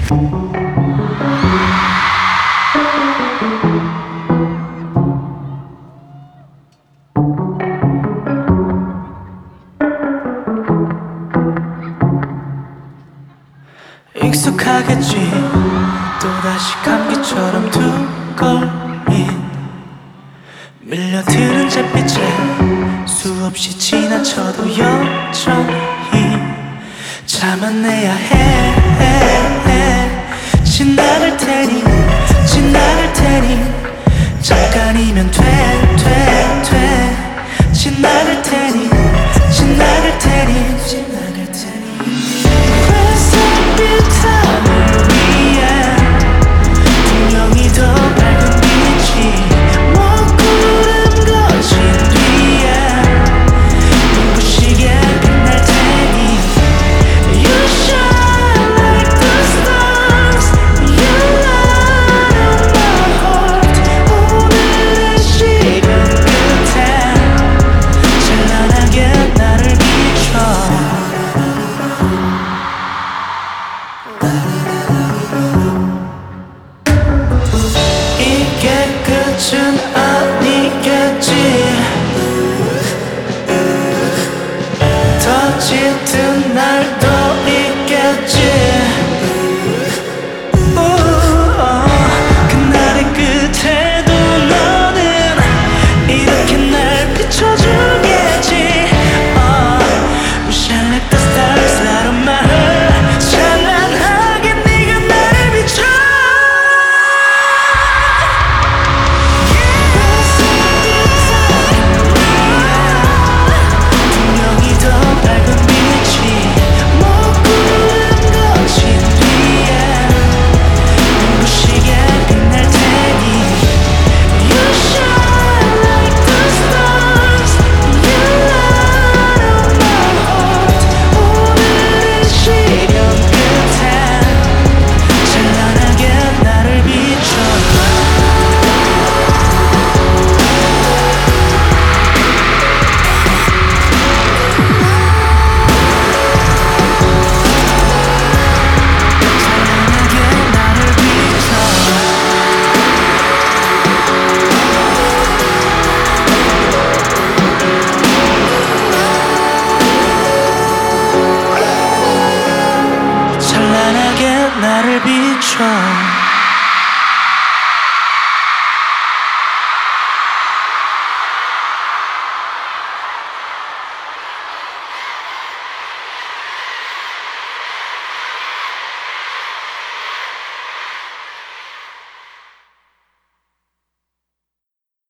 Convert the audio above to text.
익숙하겠지. 또다시 감기처럼 두걸린 밀려드는 잿빛에 수없이 지나쳐도 여전히 참아내야 해. 지나갈 테니 잠깐이면 돼. 지나갈 테니 하늘 위에 분명히 더 밝은 빛이 먹구름 거친 뒤에 눈부시게 빛날 테니 You shine like the stars, you light up my heart. 오늘의 시간 끝에 찬란하게 나를 비춰. 이게 끝은 아니겠지. 더 짙은 날도 있겠지. 그날의 끝에도 너는 이렇게 날 비춰주겠지. We shine like the stars, light up my heart. 찬란하게 네가 나를 비춰. 분명히 더 밝은 빛이 먹구름 거친 뒤에 눈부시게 빛날 테니 You shine like the stars, you light up my heart. 오늘의 시련 끝에 찬란하게 나를 비춰. 찬란하게 나를 비춰.